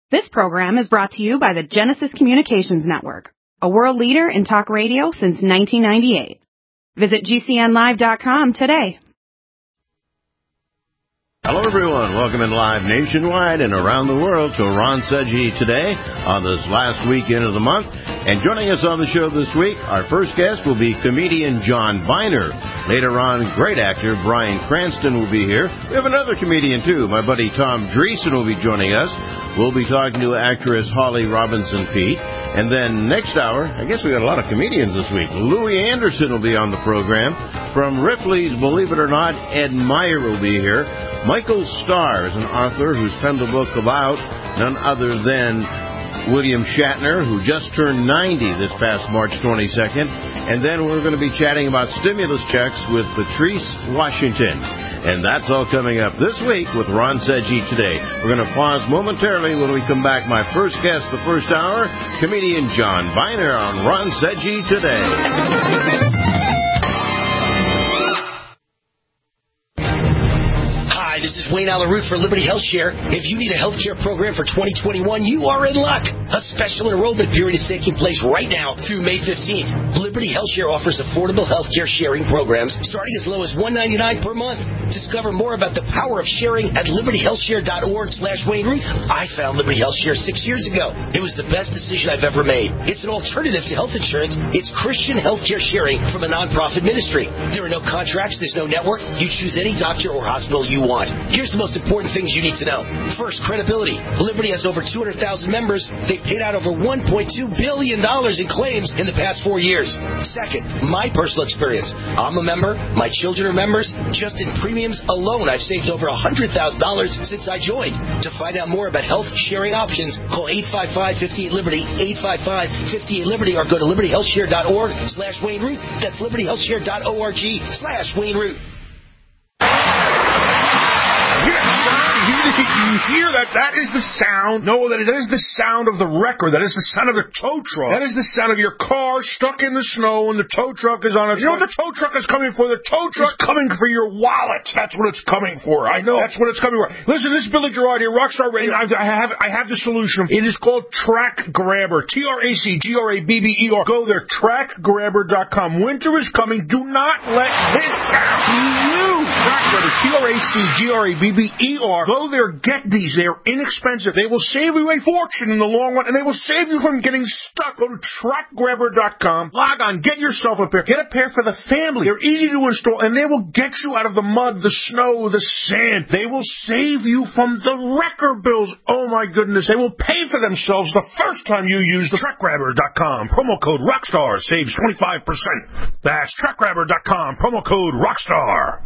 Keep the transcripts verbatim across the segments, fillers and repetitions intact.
This program is brought to you by the Genesis Communications Network, a world leader in talk radio since nineteen ninety-eight. Visit G C N live dot com today. Hello, everyone. Welcome in live nationwide and around the world to Ron Seggi Today on this last weekend of the month. And joining us on the show this week, our first guest will be comedian John Byner. Later on, great actor Bryan Cranston will be here. We have another comedian, too. My buddy Tom Dreesen will be joining us. We'll be talking to actress Holly Robinson Peete. And then next hour, I guess we got a lot of comedians this week. Louis Anderson will be on the program. From Ripley's Believe It or Not, Ed Meyer will be here. Michael Starr is an author who's penned a book about none other than William Shatner, who just turned ninety this past March twenty-second. And then we're going to be chatting about stimulus checks with Patrice Washington. And that's all coming up this week with Ron Seggi Today. We're going to pause momentarily. When we come back, my first guest the first hour, comedian John Byner on Ron Seggi Today. Hi, this is Wayne Allyn Root for Liberty Health Share. If you need a health care program for twenty twenty-one, you are in luck. A special enrollment period is taking place right now through May fifteenth. Liberty Health Share offers affordable health care sharing programs starting as low as one hundred ninety-nine dollars per month. Discover more about the power of sharing at liberty health share dot org slash Wayne Root. I found Liberty Health Share six years ago. It was the best decision I've ever made. It's an alternative to health insurance. It's Christian health care sharing from a nonprofit ministry. There are no contracts. There's no network. You choose any doctor or hospital you want. Here's the most important things you need to know. First, credibility. Liberty has over two hundred thousand members. They paid out over one point two billion dollars in claims in the past four years. Second, my personal experience. I'm a member. My children are members. Just in premiums alone, I've saved over one hundred thousand dollars since I joined. To find out more about health sharing options, call eight five five, five eight Liberty, eight five five, five eight Liberty, or go to liberty health share dot org slash Wayne Root. That's liberty health share dot org slash Wayne Root. You hear that? That is the sound. No, that is, that is the sound of the wrecker. That is the sound of the tow truck. That is the sound of your car stuck in the snow and the tow truck is on its. You know what the tow truck is coming for? The tow truck is coming for your wallet. That's what it's coming for. I know. That's what it's coming for. Listen, this is Billy Gerard here, Rockstar Radio. I have, I have the solution. It is called Track Grabber. T R A C G R A B B E R. Go there, track grabber dot com. Winter is coming. Do not let this sound be you. Track Grabber. T R A C G R A B B E R. Go there. Get these. They are inexpensive. They will save you a fortune in the long run, and they will save you from getting stuck. Go to track grabber dot com. Log on. Get yourself a pair. Get a pair for the family. They're easy to install, and they will get you out of the mud, the snow, the sand. They will save you from the wrecker bills. Oh, my goodness. They will pay for themselves the first time you use the track grabber dot com. Promo code ROCKSTAR saves twenty-five percent. That's track grabber dot com. Promo code ROCKSTAR.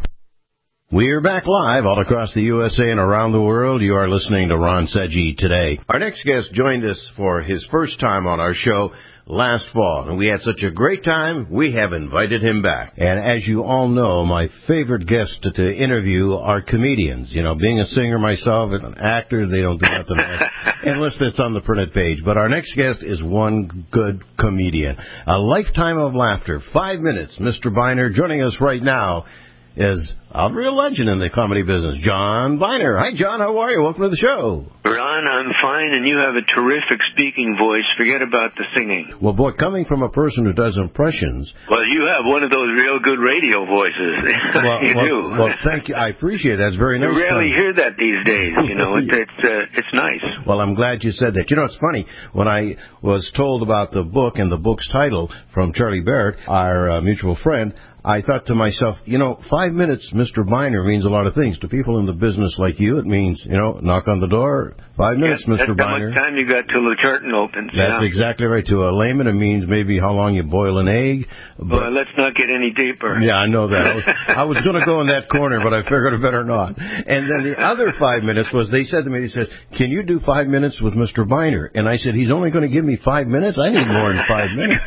We're back live all across the U S A and around the world. You are listening to Ron Seggi Today. Our next guest joined us for his first time on our show last fall, and we had such a great time, we have invited him back. And as you all know, my favorite guests to, to interview are comedians. You know, being a singer myself and an actor, they don't do nothing else unless it's on the printed page. But our next guest is one good comedian. A lifetime of laughter. Five minutes. Mister Byner joining us right now is a real legend in the comedy business, John Byner. Hi, John. How are you? Welcome to the show. Ron, I'm fine, and you have a terrific speaking voice. Forget about the singing. Well, boy, coming from a person who does impressions. Well, you have one of those real good radio voices. Well, you well, do. Well, thank you. I appreciate it. That's very nice. You rarely time. hear that these days. You know, it, it's uh, it's nice. Well, I'm glad you said that. You know, it's funny. When I was told about the book and the book's title from Charlie Barrett, our uh, mutual friend, I thought to myself, you know, five minutes, Mister Byner, means a lot of things. To people in the business like you, it means, you know, knock on the door, five minutes, yes, Mister Byner. That's how much time you got till the curtain opens. That's yeah. exactly right. To a layman, it means maybe how long you boil an egg. But, well, let's not get any deeper. Yeah, I know that. I was, I was going to go in that corner, but I figured I better not. And then the other five minutes was, they said to me, he says, can you do five minutes with Mister Byner? And I said, he's only going to give me five minutes? I need more than five minutes.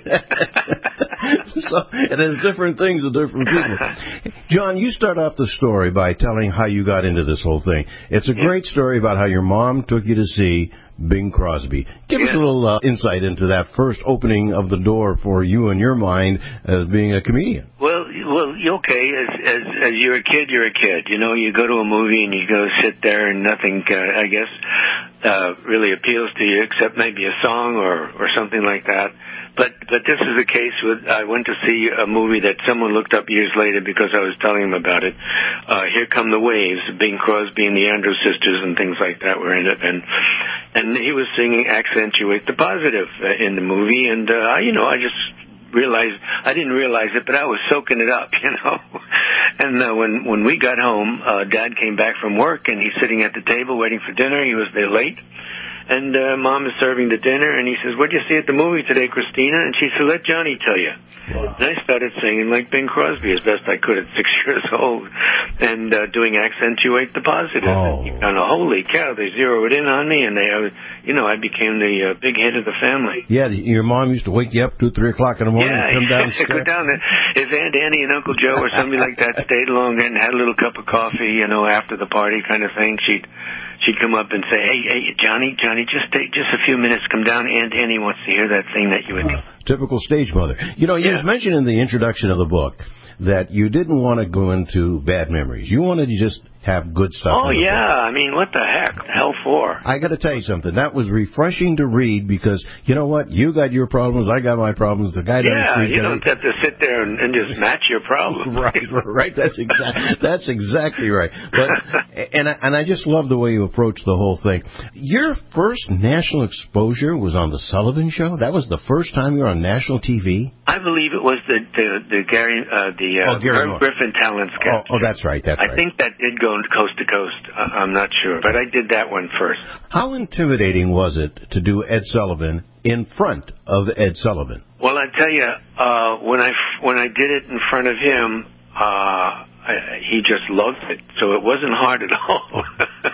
So it has different things to different people. John, you start off the story by telling how you got into this whole thing. It's a great story about how your mom took you to see Bing Crosby. Give yeah. us a little uh, insight into that first opening of the door for you in your mind as being a comedian. Well, well, okay. As as as you're a kid, you're a kid. You know, you go to a movie and you go sit there and nothing. Uh, I guess uh, really appeals to you, except maybe a song or, or something like that. But but this is the case with, I went to see a movie that someone looked up years later because I was telling him about it. Uh, Here Come the Waves, Bing Crosby and the Andrews Sisters and things like that were in it. And and he was singing Accentuate the Positive uh, in the movie. And, uh, you know, I just realized, I didn't realize it, but I was soaking it up, you know. And uh, when, when we got home, uh, Dad came back from work, and he's sitting at the table waiting for dinner. He was there late. And uh, Mom is serving the dinner, and he says, "What'd you see at the movie today, Christina?" And she said, "Let Johnny tell you." Wow. And I started singing like Bing Crosby as best I could at six years old, and uh, doing Accentuate the Positive. Oh. And kind of, holy cow, they zeroed in on me, and they, uh, you know, I became the uh, big head of the family. Yeah, your mom used to wake you up two, three o'clock in the morning yeah, and come downstairs. go down there. If Aunt Annie and Uncle Joe or somebody like that stayed along and had a little cup of coffee, you know, after the party kind of thing, she'd she'd come up and say, "Hey, hey, Johnny, Johnny, just take just a few minutes, come down. Aunt Annie wants to hear that thing that you would do." Typical stage mother. You know, you yeah. mentioned in the introduction of the book that you didn't want to go into bad memories. You wanted to just have good stuff. Oh, yeah. Book. I mean, what the heck? The hell for? I got to tell you something. That was refreshing to read because, you know what? You got your problems. I got my problems. The guy down yeah, the street. Yeah, you don't have to sit there and, and just match your problems. right, right. That's exactly that's exactly right. But and I, and I just love the way you approach the whole thing. Your first national exposure was on the Sullivan Show. That was the first time you were on national T V. I believe it was the the, the Gary uh, the uh, oh, Gary Merv Griffin talent sketch. Oh, oh, that's right. That's I right. think that did go coast to coast. Uh, I'm not sure, but I did that one first. How intimidating was it to do Ed Sullivan in front of Ed Sullivan? Well, I tell you, uh, when I when I did it in front of him, uh, I, he just loved it. So it wasn't hard at all.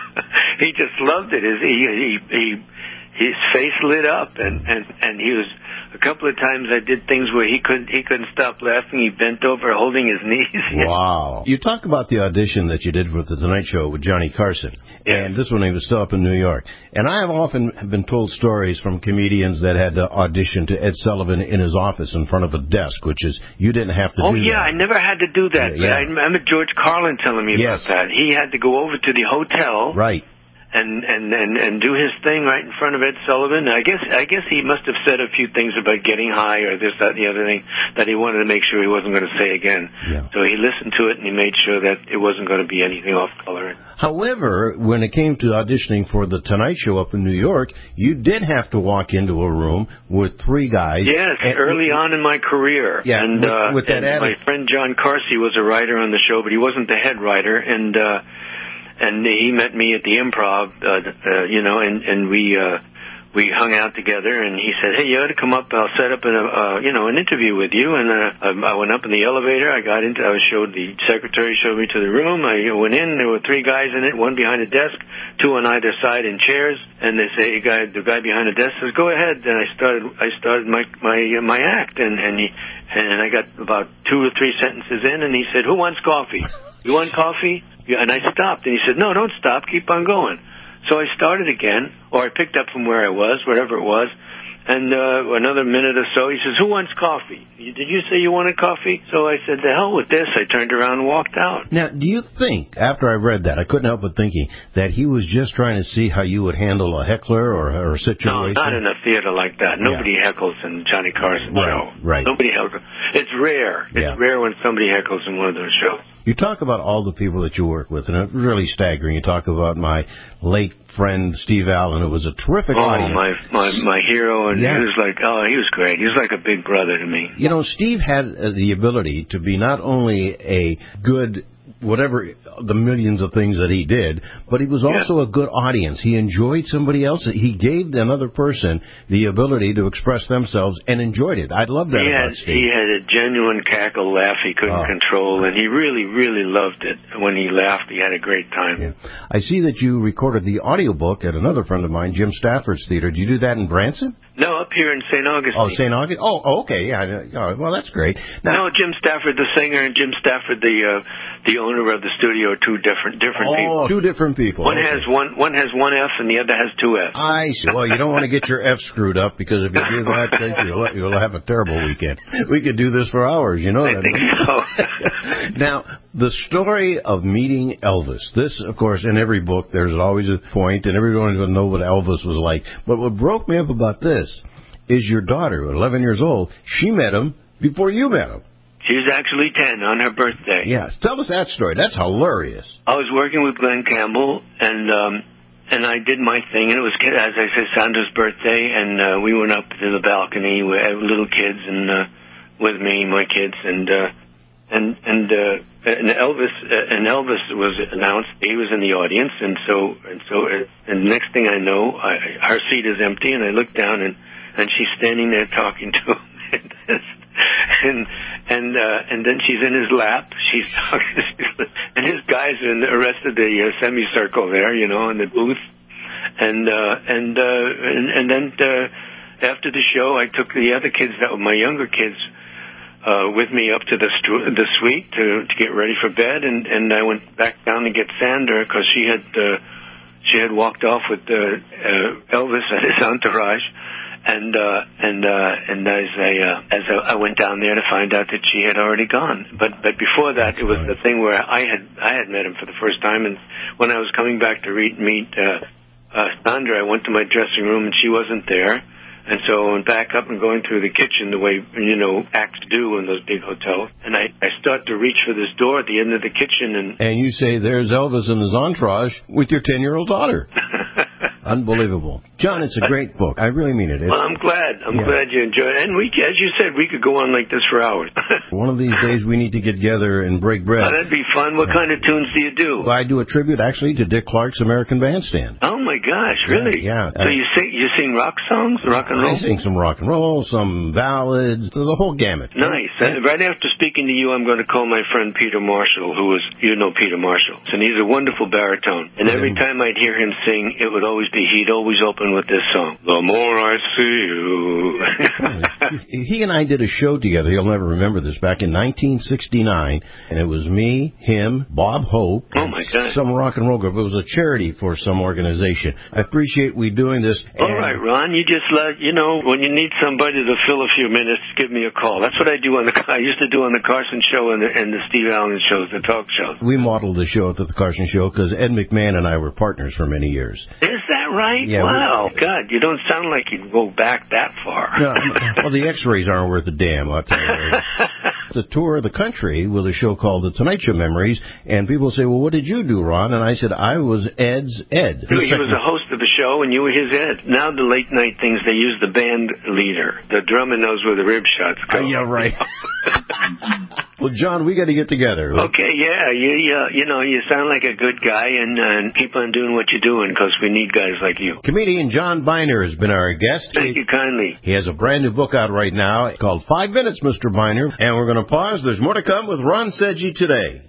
He just loved it. His, he, he, he, his face lit up, and, and, and he was. A couple of times I did things where he couldn't he couldn't stop laughing. He bent over, holding his knees. Wow! You talk about the audition that you did for the Tonight Show with Johnny Carson, yeah. and this one he was still up in New York. And I have often been told stories from comedians that had to audition to Ed Sullivan in his office in front of a desk, which is you didn't have to oh, do yeah, that. I never had to do that. Yeah, yeah. I remember George Carlin telling me yes. about that. He had to go over to the hotel. Right. And, and, and, and do his thing right in front of Ed Sullivan. I guess I guess he must have said a few things about getting high or this, that, and the other thing that he wanted to make sure he wasn't going to say again. Yeah. So he listened to it and he made sure that it wasn't going to be anything off color. However, when it came to auditioning for the Tonight Show up in New York, you did have to walk into a room with three guys. Yes, and, early on in my career. Yeah, and, with, uh, with that and my friend John Carsey was a writer on the show, but he wasn't the head writer. And uh, And he met me at the Improv, uh, uh, you know, and, and we uh, we hung out together. And he said, "Hey, you ought to come up. I'll set up an, uh, you know, an interview with you." And uh, I went up in the elevator. I got into. I was showed the secretary showed me to the room. I went in. There were three guys in it, one behind a desk, two on either side in chairs. And they say, "The guy, the guy behind the desk says, go ahead." And I started. I started my my uh, my act, and and he and I got about two or three sentences in, and he said, "Who wants coffee? You want coffee?" Yeah, and I stopped, and he said, "No, don't stop. Keep on going." So I started again, or I picked up from where I was, whatever it was, and uh, another minute or so, he says, "Who wants coffee? Did you say you wanted coffee?" So I said, "The hell with this." I turned around and walked out. Now, do you think, after I read that, I couldn't help but thinking that he was just trying to see how you would handle a heckler or, or a situation? No, not in a theater like that. Nobody yeah. heckles in Johnny Carson right, show. Right, Nobody heckles. It's rare. It's yeah. rare when somebody heckles in one of those shows. You talk about all the people that you work with, and it's really staggering. You talk about my late friend Steve Allen, who was a terrific oh, audience. my my my hero, and yeah. he was like, oh, he was great. He was like a big brother to me. You know, Steve had uh, the ability to be not only a good, whatever the millions of things that he did, but he was also yeah. a good audience. He enjoyed somebody else. He gave another person the ability to express themselves and enjoyed it. I love that he about had, Steve. He had a genuine cackle laugh he couldn't oh. control, and he really, really loved it. When he laughed, he had a great time. Yeah. I see that you recorded the audiobook at another friend of mine, Jim Stafford's theater. Did you do that in Branson? No, up here in Saint Augustine. Oh, Saint Augustine. Oh, okay. Yeah. Oh, well, that's great. Now, no, Jim Stafford, the singer, and Jim Stafford, the uh, the owner of the studio are two different different oh, people. Oh, two different people. One okay. has one one has one F and the other has two F's. I see. Well, you don't want to get your F screwed up, because if you do that, then you'll, you'll have a terrible weekend. We could do this for hours, you know I that. think so. Now, the story of meeting Elvis. This, of course, in every book, there's always a point, and everyone will know what Elvis was like. But what broke me up about this is your daughter, eleven years old, she met him before you met him. She was actually ten on her birthday. Yeah, tell us that story. That's hilarious. I was working with Glenn Campbell, and um, and I did my thing, and it was, as I said, Sandra's birthday, and uh, we went up to the balcony with little kids and uh, with me, my kids, and uh, and and uh, and Elvis uh, and Elvis was announced. He was in the audience, and so and so, uh, and the next thing I know, I, her seat is empty, and I look down, and and she's standing there talking to him. and and uh, and then she's in his lap. She's talking, and his guys are in the rest of the uh, semicircle there, you know, in the booth. And uh, and, uh, and and then uh, after the show, I took the other kids, that were my younger kids, uh, with me up to the stu- the suite to to get ready for bed. And, and I went back down to get Sandra, because she had uh, she had walked off with uh, uh, Elvis and his entourage. And uh, and uh, and as I uh, as I, I went down there to find out that she had already gone, but but before that, it was the thing where I had I had met him for the first time, and when I was coming back to re- meet uh, uh, Sandra, I went to my dressing room and she wasn't there, and so I went back up and going through the kitchen the way, you know, acts do in those big hotels, and I, I start to reach for this door at the end of the kitchen, and and you say, "There's Elvis and his entourage with your ten-year-old daughter." Unbelievable. John, it's a great book. I really mean it. It's, well, I'm glad. I'm yeah. glad you enjoyed it. And we, as you said, we could go on like this for hours. One of these days we need to get together and break bread. Oh, that'd be fun. What kind of tunes do you do? Well, I do a tribute, actually, to Dick Clark's American Bandstand. Oh, my gosh, really? Yeah. yeah. So uh, you sing you sing rock songs, rock and roll? I sing some rock and roll, some ballads, the whole gamut. Nice. Yeah. Uh, right after speaking to you, I'm going to call my friend Peter Marshall, who is, you know Peter Marshall, and he's a wonderful baritone. And every yeah. time I'd hear him sing, it would always be, he'd always open with this song, "The More I See You." He and I did a show together, he'll never remember this, back in nineteen sixty-nine, and it was me, him, Bob Hope, oh my God. some rock and roll group. It was a charity for some organization. I appreciate we doing this. All right, Ron, you just let, you know, when you need somebody to fill a few minutes, give me a call. That's what I do on the, I used to do on the Carson Show and the, and the Steve Allen shows, the talk shows. We modeled the show at the Carson Show because Ed McMahon and I were partners for many years. Is that right? Yeah, wow. God, you don't sound like you'd go back that far. No, well, the x-rays aren't worth a damn, I'll tell you. It's a tour of the country with a show called The Tonight Show Memories, and people say, well, what did you do, Ron? And I said, I was Ed's Ed. He was a host of the show, and you were his Ed. Now the late night things, they use the band leader. The drummer knows where the rib shots go. Uh, yeah, right. Well, John, we got to get together. Okay, yeah. You, you, you know, you sound like a good guy, and, uh, and keep on doing what you're doing, because we need guys like you. Comedian John Byner has been our guest. Thank you kindly. He has a brand new book out right now called Five Minutes, Mister Byner. And we're going to pause. There's more to come with Ron Sedgy today.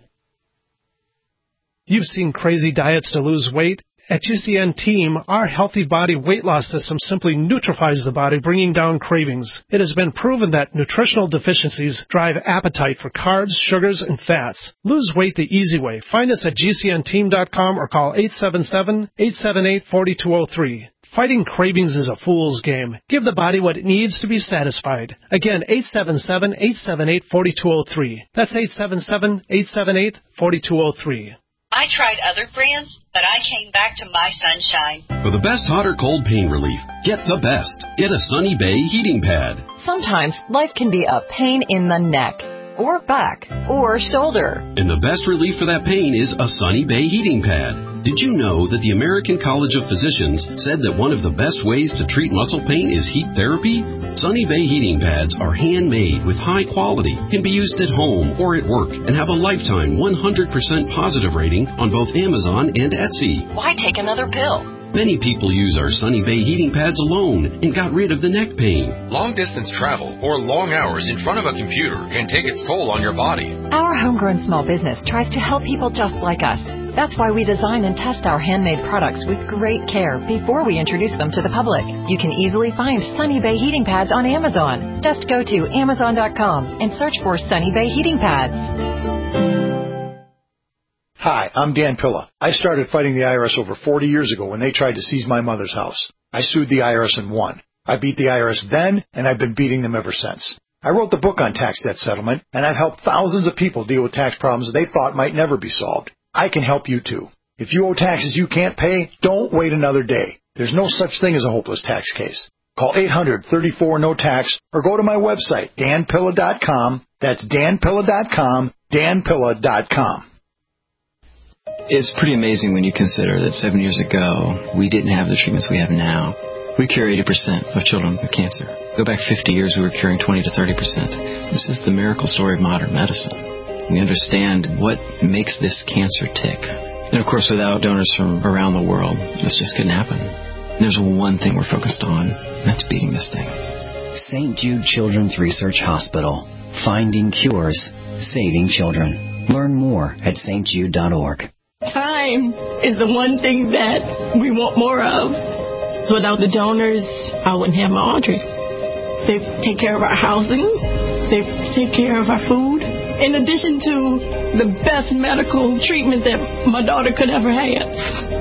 You've seen crazy diets to lose weight. At G C N Team, our Healthy Body Weight Loss System simply neutralizes the body, bringing down cravings. It has been proven that nutritional deficiencies drive appetite for carbs, sugars, and fats. Lose weight the easy way. Find us at G C N team dot com or call eight seven seven, eight seven eight, four two zero three. Fighting cravings is a fool's game. Give the body what it needs to be satisfied. Again, eight seven seven, eight seven eight, four two zero three. That's eight seven seven, eight seven eight, four two zero three. I tried other brands, but I came back to My Sunshine. For the best hot or cold pain relief, get the best. Get a Sunny Bay heating pad. Sometimes life can be a pain in the neck, or back, or shoulder. And the best relief for that pain is a Sunny Bay heating pad. Did you know that the American College of Physicians said that one of the best ways to treat muscle pain is heat therapy? Sunny Bay heating pads are handmade with high quality, can be used at home or at work, and have a lifetime one hundred percent positive rating on both Amazon and Etsy. Why take another pill? Many people use our Sunny Bay heating pads alone and got rid of the neck pain. Long-distance travel or long hours in front of a computer can take its toll on your body. Our homegrown small business tries to help people just like us. That's why we design and test our handmade products with great care before we introduce them to the public. You can easily find Sunny Bay heating pads on Amazon. Just go to amazon dot com and search for Sunny Bay heating pads. Hi, I'm Dan Pilla. I started fighting the I R S over forty years ago when they tried to seize my mother's house. I sued the I R S and won. I beat the I R S then, and I've been beating them ever since. I wrote the book on tax debt settlement, and I've helped thousands of people deal with tax problems they thought might never be solved. I can help you too. If you owe taxes you can't pay, don't wait another day. There's no such thing as a hopeless tax case. Call eight hundred, thirty-four, no tax or go to my website, dan pilla dot com. That's dan pilla dot com, dan pilla dot com. It's pretty amazing when you consider that seven years ago, we didn't have the treatments we have now. We cure eighty percent of children with cancer. Go back fifty years, we were curing twenty to thirty percent. This is the miracle story of modern medicine. We understand what makes this cancer tick. And of course, without donors from around the world, this just couldn't happen. And there's one thing we're focused on, and that's beating this thing. Saint Jude Children's Research Hospital. Finding cures, saving children. Learn more at s t jude dot org. Time is the one thing that we want more of. Without the donors, I wouldn't have my Audrey. They take care of our housing. They take care of our food. In addition to the best medical treatment that my daughter could ever have.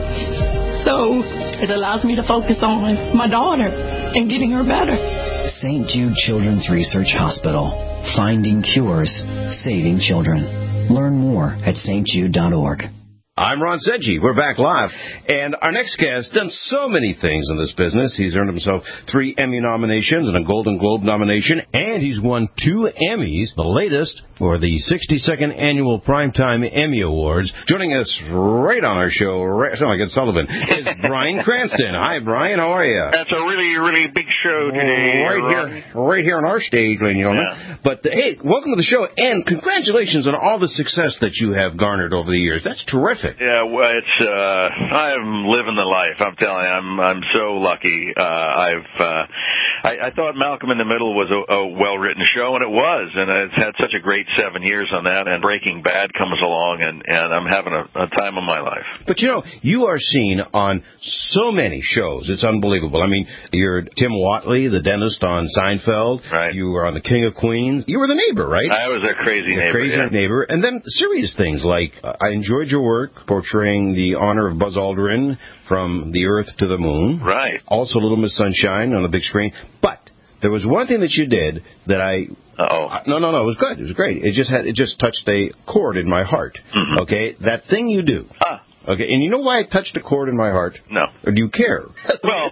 So it allows me to focus on my daughter and getting her better. Saint Jude Children's Research Hospital. Finding cures, saving children. Learn more at s t jude dot org. I'm Ron Sedgy. We're back live. And our next guest done so many things in this business. He's earned himself three Emmy nominations and a Golden Globe nomination, and he's won two Emmys, the latest for the sixty-second Annual Primetime Emmy Awards. Joining us right on our show, right, sound like it's Sullivan, is Bryan Cranston. Hi, Bryan. How are you? That's a really, really big show today. Right Ron. here, right here on our stage, ladies and gentlemen. Yeah. But, uh, hey, welcome to the show, and congratulations on all the success that you have garnered over the years. That's terrific. Yeah, well, it's uh, I'm living the life. I'm telling you, I'm I'm so lucky. Uh, I've uh, I, I thought Malcolm in the Middle was a, a well-written show, and it was, and it's had such a great seven years on that. And Breaking Bad comes along, and and I'm having a, a time of my life. But you know, you are seen on so many shows. It's unbelievable. I mean, you're Tim Whatley, the dentist on Seinfeld. Right. You were on The King of Queens. You were the neighbor, right? I was a crazy the neighbor. Crazy yeah. neighbor, and then serious things like uh, I enjoyed your work portraying the honor of Buzz Aldrin from the Earth to the Moon. Right. Also, Little Miss Sunshine on the big screen. But there was one thing that you did that I. Uh-oh. No, no, no. It was good. It was great. It just had. It just touched a chord in my heart. Mm-hmm. Okay, that thing you do. Ah. Okay, and you know why it touched a chord in my heart? No. Or do you care? Well,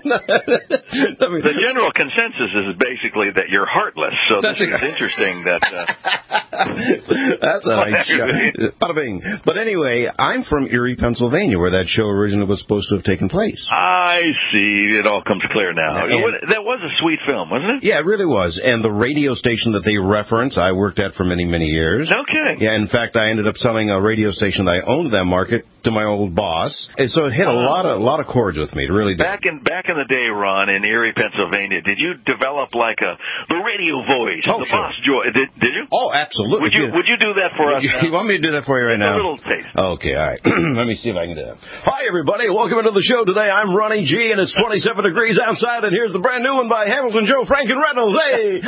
the general consensus is basically that you're heartless. So this is interesting that... Uh... That's a nice shot. Bada bing. But anyway, I'm from Erie, Pennsylvania, where that show originally was supposed to have taken place. I see. It all comes clear now. And that was a sweet film, wasn't it? Yeah, it really was. And the radio station that they reference, I worked at for many, many years. No kidding. Yeah, in fact, I ended up selling a radio station that I owned that market to my old boss. And so it hit a lot of a lot of chords with me. It really did. Back in back in the day, Ron, in Erie, Pennsylvania, did you develop like a the radio voice, oh, the sure. boss joy? Did did you? Oh, absolutely. Would you yeah. Would you do that for us? You, you want me to do that for you right Just now? A little taste. Okay, all right. Let me see if I can do that. Hi, everybody. Welcome into the show today. I'm Ronnie G, and it's twenty-seven degrees outside, and here's the brand new one by Hamilton, Joe, Frank, and Reynolds. Hey!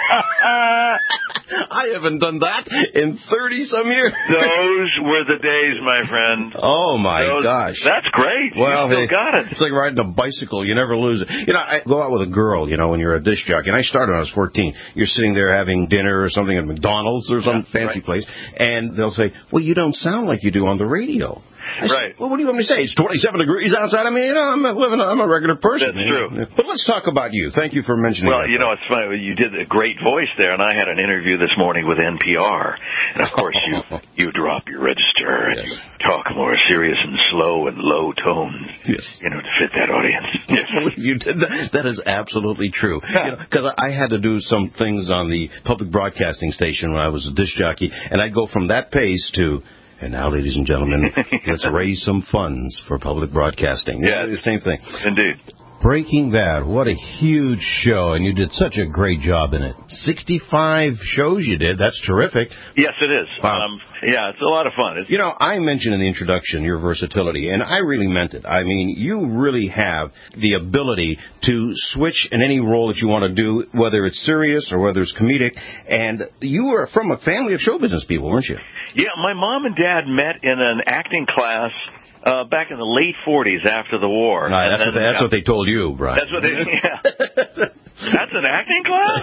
I haven't done that in thirty-some years. Those were the days, my friend. Oh, my Those, gosh. That's great. Well, you still hey, got it. It's like riding a bicycle. You never lose it. You know, I go out with a girl, you know, when you're a disc jockey, and I started when I was fourteen. You're sitting there having dinner or something at McDonald's or some yeah, fancy right. place, and they'll say, well, you don't sound like you do on the radio. I right. Said, well, what do you want me to say? It's twenty-seven degrees outside. I mean, you know, I'm a living, I'm a regular person. That's true. Know? But let's talk about you. Thank you for mentioning Well, that. you know, it's funny. You did a great voice there, and I had an interview this morning with N P R. And, of course, you you drop your register and yes. you talk more serious and slow and low tones, yes. you know, to fit that audience. Yes. You did that. That is absolutely true. Because you know, I had to do some things on the public broadcasting station when I was a disc jockey, and I'd go from that pace to... And now, ladies and gentlemen, let's raise some funds for public broadcasting. Yeah, the same thing. Indeed. Breaking Bad, what a huge show, and you did such a great job in it. sixty-five shows you did. That's terrific. Yes, it is. Wow. Um, yeah, it's a lot of fun. It's, you know, I mentioned in the introduction your versatility, and I really meant it. I mean, you really have the ability to switch in any role that you want to do, whether it's serious or whether it's comedic, and you were from a family of show business people, weren't you? Yeah, my mom and dad met in an acting class Uh, back in the late forties after the war. Right, that's, then, what they, that's what they told you, Brian. That's what they, yeah. That's an acting class?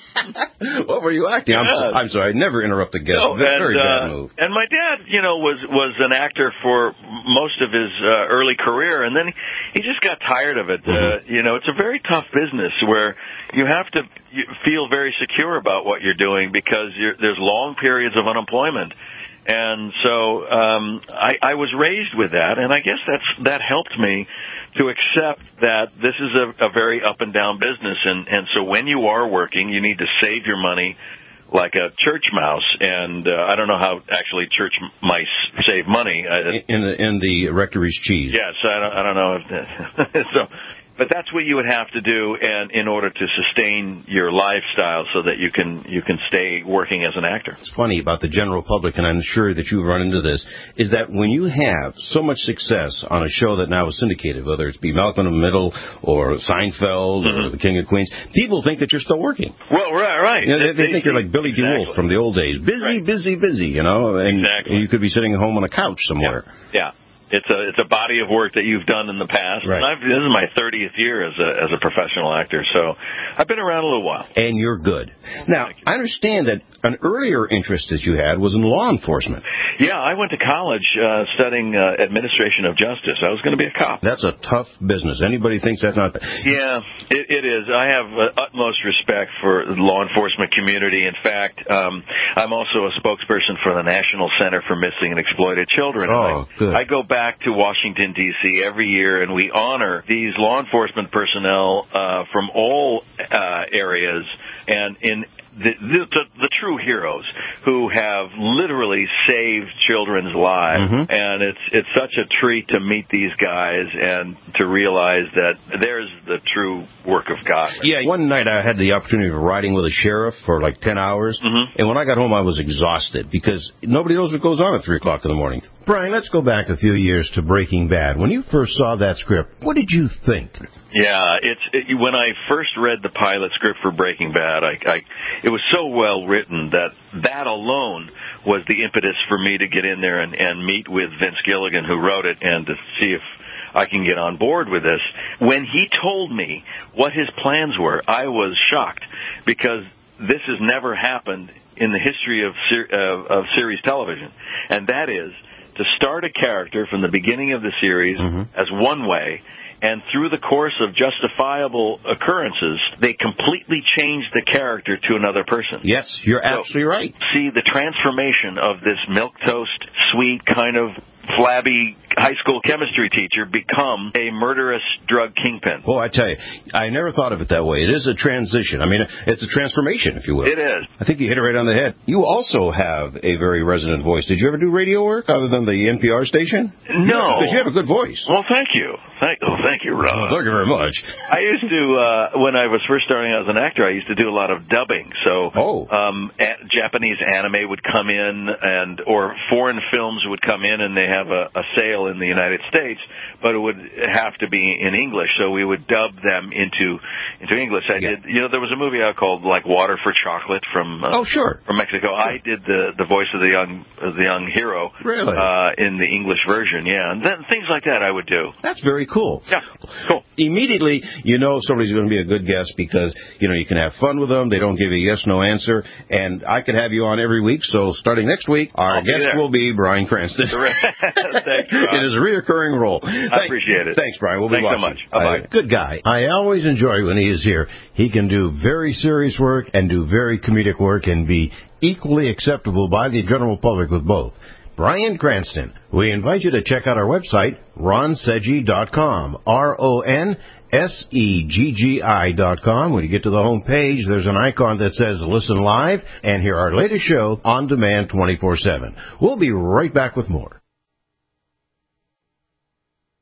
What were you acting? I'm, Yeah. I'm sorry, I never interrupt a guest. No, and, Very bad uh, move. And my dad, you know, was was an actor for most of his uh, early career, and then he just got tired of it. Mm-hmm. Uh, you know, it's a very tough business where you have to you feel very secure about what you're doing because you're, there's long periods of unemployment. And so um, I, I was raised with that, and I guess that's that helped me to accept that this is a, a very up and down business, and, and so when you are working, you need to save your money like a church mouse. And uh, I don't know how actually church mice save money in the in the rectory's cheese. Yes, I don't, I don't know if that, so. But that's what you would have to do, and in order to sustain your lifestyle, so that you can you can stay working as an actor. It's funny about the general public, and I'm sure that you've run into this, is that when you have so much success on a show that now is syndicated, whether it's be Malcolm in the Middle or Seinfeld mm-hmm. or The King of Queens, people think that you're still working. Well, right, right. You know, they, they think you're like Billy exactly. DeWolf from the old days, busy, right. busy, busy. You know, and exactly. you could be sitting at home on a couch somewhere. Yeah. yeah. It's a it's a body of work that you've done in the past. Right. And I've, this is my thirtieth year as a as a professional actor, so I've been around a little while. And you're good. Now, I understand that an earlier interest that you had was in law enforcement. Yeah, I went to college uh, studying uh, administration of justice. I was going to be a cop. That's a tough business. Anybody thinks that's not... Yeah, it, it is. I have uh, utmost respect for the law enforcement community. In fact, um, I'm also a spokesperson for the National Center for Missing and Exploited Children. Oh, I, good. I go back to Washington, D C every year, and we honor these law enforcement personnel uh, from all uh, areas, and in the, the, the, the true heroes who have literally saved children's lives. Mm-hmm. And it's it's such a treat to meet these guys and to realize that there's the true work of God. Yeah, one night I had the opportunity of riding with a sheriff for like ten hours, mm-hmm. and when I got home I was exhausted because nobody knows what goes on at three o'clock in the morning. Brian, let's go back a few years to Breaking Bad. When you first saw that script, what did you think? Yeah, it's it, when I first read the pilot script for Breaking Bad, I, I it was so well written that that alone was the impetus for me to get in there and, and meet with Vince Gilligan, who wrote it, and to see if I can get on board with this. When he told me what his plans were, I was shocked because this has never happened in the history of ser- uh, of series television, and that is to start a character from the beginning of the series mm-hmm. as one way, and through the course of justifiable occurrences, they completely change the character to another person. Yes, you're so, absolutely right. See the transformation of this milquetoast, sweet, kind of flabby high school chemistry teacher become a murderous drug kingpin. Oh, I tell you, I never thought of it that way. It is a transition. I mean, it's a transformation, if you will. It is. I think you hit it right on the head. You also have a very resonant voice. Did you ever do radio work other than the N P R station? No. Because you have a good voice. Well, thank you. Thank, oh, thank you, Ron. Thank you very much. I used to, uh, when I was first starting out as an actor, I used to do a lot of dubbing. So oh. um, a- Japanese anime would come in, and or foreign films would come in, and they have a, a sale in the United States, but it would have to be in English. So we would dub them into into English. I yeah. did, you know, there was a movie out called like Water for Chocolate from uh, oh sure from Mexico. I did the the voice of the young of the young hero really uh, in the English version. Yeah, and then things like that I would do. That's very cool. Yeah, cool. Immediately, you know somebody's going to be a good guest because, you know, you can have fun with them. They don't give you a yes-no answer. And I could have you on every week. So starting next week, our I'll guest will be Brian Cranston. Thanks, Brian. In his reoccurring role. I Thank, appreciate it. Thanks, Brian. We'll be Thanks watching. so much. Bye-bye. Uh, good guy. I always enjoy when he is here. He can do very serious work and do very comedic work and be equally acceptable by the general public with both. Brian Cranston. We invite you to check out our website, ron seggi dot com, R O N S E G G I dot com. When you get to the home page, there's an icon that says Listen Live, and hear our latest show on demand twenty-four seven. We'll be right back with more.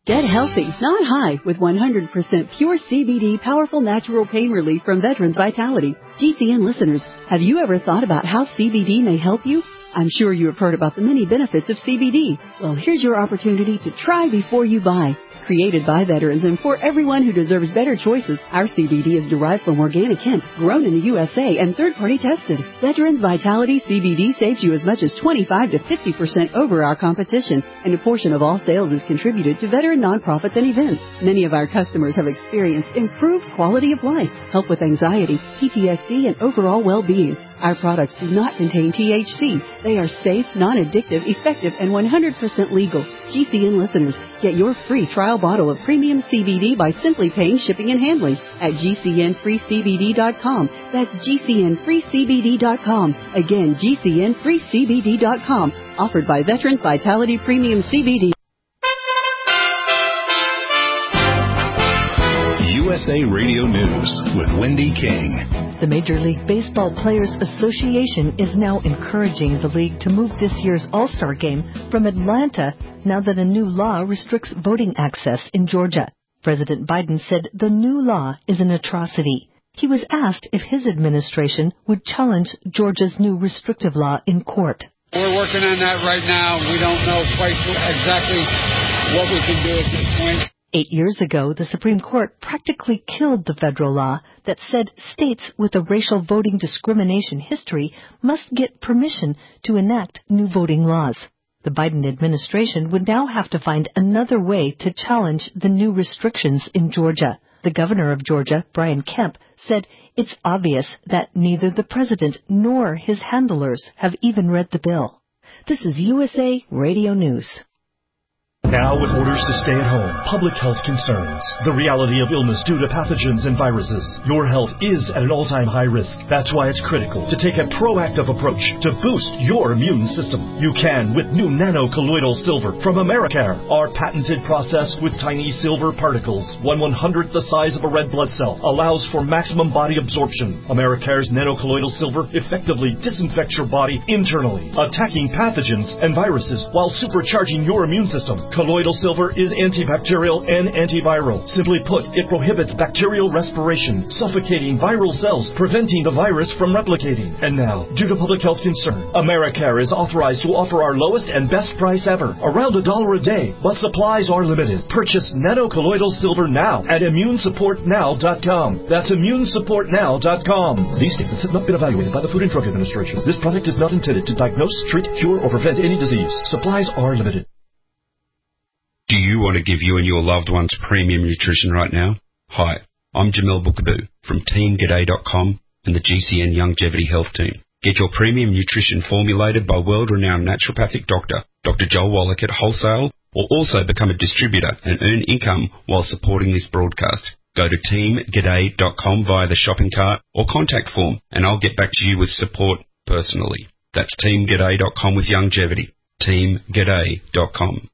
Get healthy, not high, with one hundred percent pure C B D powerful natural pain relief from Veterans Vitality. G C N listeners, have you ever thought about how C B D may help you? I'm sure you have heard about the many benefits of C B D. Well, here's your opportunity to try before you buy. Created by veterans and for everyone who deserves better choices, our C B D is derived from organic hemp, grown in the U S A and third-party tested. Veterans Vitality C B D saves you as much as twenty-five to fifty percent over our competition, and a portion of all sales is contributed to veteran nonprofits and events. Many of our customers have experienced improved quality of life, help with anxiety, P T S D, and overall well-being. Our products do not contain T H C. They are safe, non-addictive, effective, and one hundred percent legal. G C N listeners, get your free trial bottle of premium C B D by simply paying shipping and handling at G C N free C B D dot com. That's G C N free C B D dot com. Again, G C N free C B D dot com. Offered by Veterans Vitality Premium C B D. U S A Radio News with Wendy King. The Major League Baseball Players Association is now encouraging the league to move this year's All-Star Game from Atlanta now that a new law restricts voting access in Georgia. President Biden said the new law is an atrocity. He was asked if his administration would challenge Georgia's new restrictive law in court. We're working on that right now. We don't know quite exactly what we can do at this point. Eight years ago, the Supreme Court practically killed the federal law that said states with a racial voting discrimination history must get permission to enact new voting laws. The Biden administration would now have to find another way to challenge the new restrictions in Georgia. The governor of Georgia, Brian Kemp, said it's obvious that neither the president nor his handlers have even read the bill. This is U S A Radio News. Now with orders to stay at home, public health concerns, the reality of illness due to pathogens and viruses, your health is at an all-time high risk. That's why it's critical to take a proactive approach to boost your immune system. You can with new nano-colloidal silver from Americare. Our patented process with tiny silver particles, one one-hundredth the size of a red blood cell, allows for maximum body absorption. Americare's nano-colloidal silver effectively disinfects your body internally, attacking pathogens and viruses while supercharging your immune system. Colloidal silver is antibacterial and antiviral. Simply put, it prohibits bacterial respiration, suffocating viral cells, preventing the virus from replicating. And now, due to public health concern, Americare is authorized to offer our lowest and best price ever, around a dollar a day, but supplies are limited. Purchase nano-colloidal silver now at immune support now dot com. That's immune support now dot com. These statements have not been evaluated by the Food and Drug Administration. This product is not intended to diagnose, treat, cure, or prevent any disease. Supplies are limited. Do you want to give you and your loved ones premium nutrition right now? Hi, I'm Jamel Bookaboo from team g'day dot com and the G C N Longevity Health Team. Get your premium nutrition formulated by world-renowned naturopathic doctor, Doctor Joel Wallach at wholesale, or also become a distributor and earn income while supporting this broadcast. Go to team g'day dot com via the shopping cart or contact form, and I'll get back to you with support personally. That's team g'day dot com with longevity. team g'day dot com.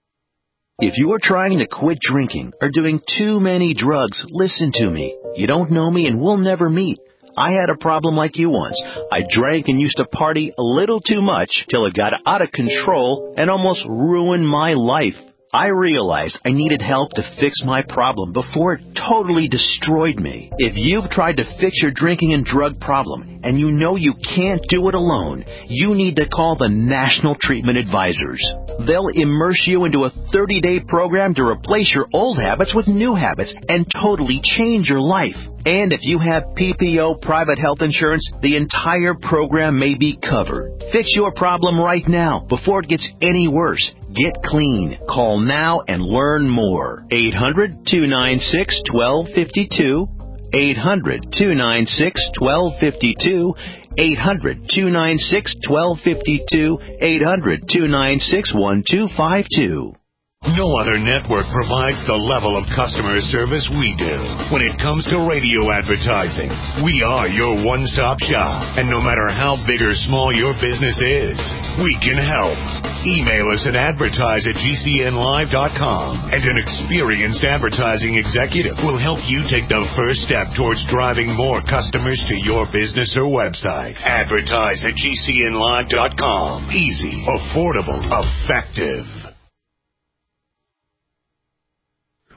If you are trying to quit drinking or doing too many drugs, listen to me. You don't know me and we'll never meet. I had a problem like you once. I drank and used to party a little too much till it got out of control and almost ruined my life. I realized I needed help to fix my problem before it totally destroyed me. If you've tried to fix your drinking and drug problem and you know you can't do it alone, you need to call the National Treatment Advisors. They'll immerse you into a thirty-day program to replace your old habits with new habits and totally change your life. And if you have P P O private health insurance, the entire program may be covered. Fix your problem right now before it gets any worse. Get clean. Call now and learn more. eight hundred, two nine six, one two five two. eight hundred, two nine six, one two five two. eight hundred, two nine six, one two five two. eight hundred, two nine six, one two five two. No other network provides the level of customer service we do. When it comes to radio advertising, we are your one-stop shop. And no matter how big or small your business is, we can help. Email us at advertise at G C N live dot com, and an experienced advertising executive will help you take the first step towards driving more customers to your business or website. Advertise at G C N live dot com. Easy, affordable, effective.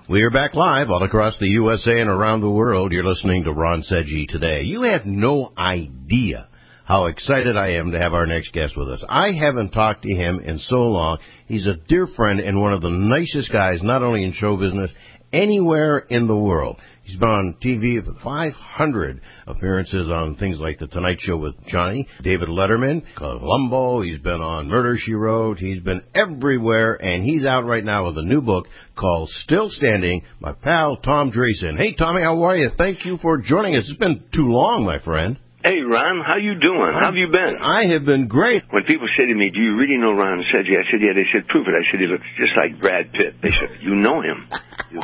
We are back live all across the U S A and around the world. You're listening to Ron Seggi Today. You have no idea how excited I am to have our next guest with us. I haven't talked to him in so long. He's a dear friend and one of the nicest guys, not only in show business, anywhere in the world. He's been on T V with five hundred appearances on things like The Tonight Show with Johnny, David Letterman, Columbo. He's been on Murder, She Wrote. He's been everywhere, and he's out right now with a new book called Still Standing, my pal Tom Dreesen. Hey, Tommy, how are you? Thank you for joining us. It's been too long, my friend. Hey, Ron, how you doing? How have you been? I have been great. When people say to me, do you really know Ron Seggi? I said, yeah. They said, prove it. I said, he looks just like Brad Pitt. They said, you know him. You...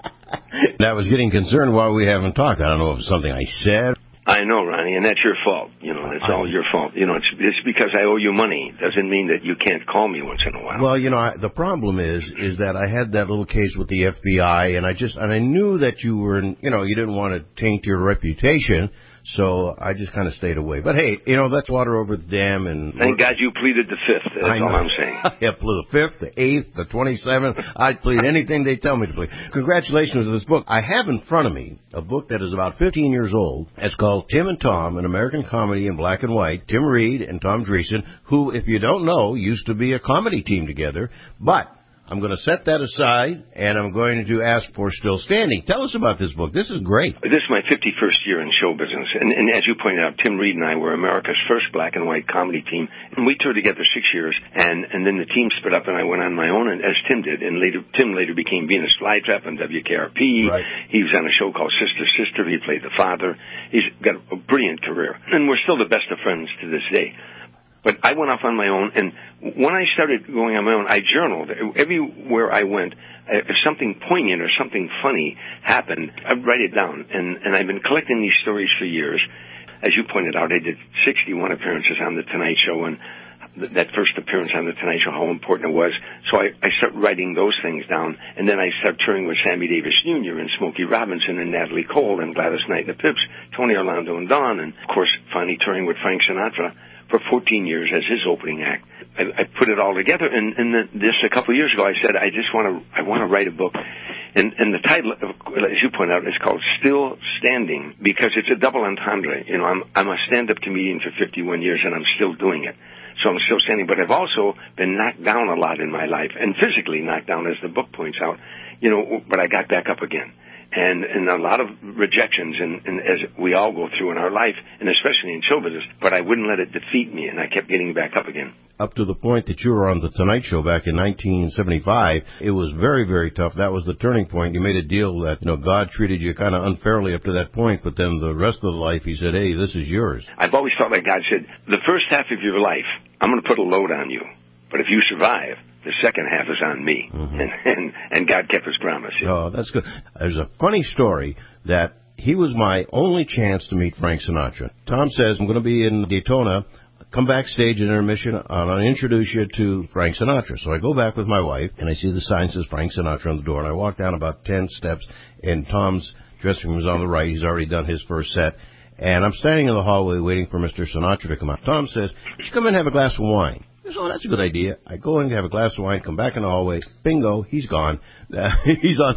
I was getting concerned why we haven't talked. I don't know if it's something I said. I know, Ronnie, and that's your fault. You know, that's all your fault. You know, it's, it's because I owe you money. Doesn't mean that you can't call me once in a while. Well, you know, I, the problem is, is that I had that little case with the F B I, and I just, and I knew that you were, you know, you didn't want to taint your reputation. So I just kind of stayed away. But, hey, you know, that's water over the dam. And thank God you pleaded the fifth. That's all I'm saying. Yeah, the fifth, the eighth, the twenty-seventh. I'd plead anything they tell me to plead. Congratulations on this book. I have in front of me a book that is about fifteen years old. It's called Tim and Tom, an American comedy in black and white. Tim Reed and Tom Dreesen, who, if you don't know, used to be a comedy team together. But I'm going to set that aside, and I'm going to ask for Still Standing. Tell us about this book. This is great. This is my fifty-first year in show business. And, and as you pointed out, Tim Reed and I were America's first black and white comedy team. And we toured together six years, and, and then the team split up, and I went on my own, and, as Tim did. And later, Tim later became Venus Flytrap on W K R P. Right. He was on a show called Sister Sister. He played the father. He's got a brilliant career. And we're still the best of friends to this day. But I went off on my own, and when I started going on my own, I journaled. Everywhere I went, if something poignant or something funny happened, I'd write it down. And, and I've been collecting these stories for years. As you pointed out, I did sixty-one appearances on The Tonight Show, and th- that first appearance on The Tonight Show, how important it was. So I, I started writing those things down, and then I started touring with Sammy Davis Junior and Smokey Robinson and Natalie Cole and Gladys Knight and the Pips, Tony Orlando and Don, and, of course, finally touring with Frank Sinatra for fourteen years as his opening act. I, I put it all together, and, and then this a couple of years ago, I said, I just want to, I want to write a book. And, and the title, as you point out, is called Still Standing, because it's a double entendre. You know, I'm, I'm a stand-up comedian for fifty-one years, and I'm still doing it. So I'm still standing, but I've also been knocked down a lot in my life, and physically knocked down, as the book points out, you know, but I got back up again. And, and a lot of rejections, and, and as we all go through in our life, and especially in show business, but I wouldn't let it defeat me, and I kept getting back up again. Up to the point that you were on The Tonight Show back in nineteen seventy-five, it was very, very tough. That was the turning point. You made a deal that, you know, God treated you kind of unfairly up to that point, but then the rest of the life, he said, hey, this is yours. I've always felt like God said, the first half of your life, I'm going to put a load on you, but if you survive, the second half is on me. Mm-hmm. And, and and God kept his promise. Oh, that's good. There's a funny story that he was my only chance to meet Frank Sinatra. Tom says, I'm going to be in Daytona. Come backstage in intermission. I'll introduce you to Frank Sinatra. So I go back with my wife, and I see the sign says Frank Sinatra on the door. And I walk down about ten steps, and Tom's dressing room is on the right. He's already done his first set. And I'm standing in the hallway waiting for Mister Sinatra to come out. Tom says, you should come in and have a glass of wine. So that's a good idea. I go in and have a glass of wine, come back in the hallway. Bingo, he's gone. Uh, he's on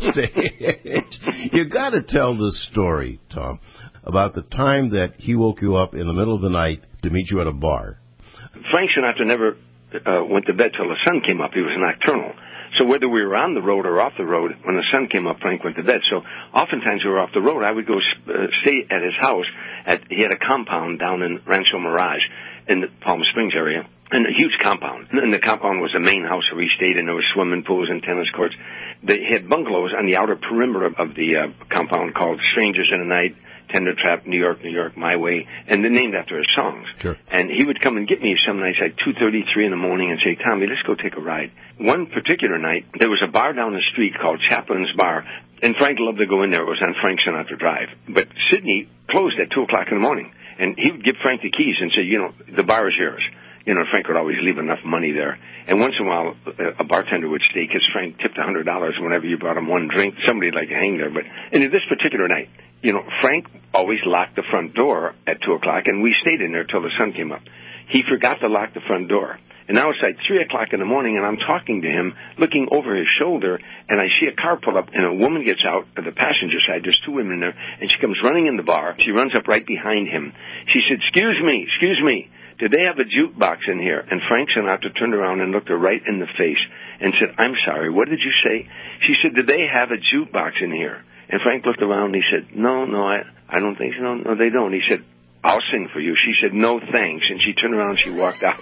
stage. You got to tell this story, Tom, about the time that he woke you up in the middle of the night to meet you at a bar. Frank Sinatra never uh, went to bed till the sun came up. He was nocturnal. So whether we were on the road or off the road, when the sun came up, Frank went to bed. So oftentimes we were off the road. I would go uh, stay at his house. At, he had a compound down in Rancho Mirage in the Palm Springs area, and a huge compound. And the compound was the main house where we stayed, and there were swimming pools and tennis courts. They had bungalows on the outer perimeter of the uh, compound called Strangers in the Night, Tender Trap, New York, New York, My Way, and they're named after his songs. Sure. And he would come and get me some nights at two thirty, three in the morning and say, Tommy, let's go take a ride. One particular night, there was a bar down the street called Chaplin's Bar, and Frank loved to go in there. It was on Frank Sinatra Drive. But Sydney closed at two o'clock in the morning, and he would give Frank the keys and say, you know, the bar is yours. You know, Frank would always leave enough money there. And once in a while, a bartender would stay, because Frank tipped one hundred dollars whenever you brought him one drink. Somebody'd like to hang there. But and this particular night, you know, Frank always locked the front door at two o'clock, and we stayed in there till the sun came up. He forgot to lock the front door. And now it's like three o'clock in the morning, and I'm talking to him, looking over his shoulder, and I see a car pull up, and a woman gets out of the passenger side. There's two women there, and she comes running in the bar. She runs up right behind him. She said, excuse me, excuse me, did they have a jukebox in here? And Frank Sinatra turned around and looked her right in the face and said, I'm sorry, what did you say? She said, did they have a jukebox in here? And Frank looked around and he said, no, no, I, I don't think so. No, no, they don't. He said, I'll sing for you. She said, no thanks. And she turned around and she walked out.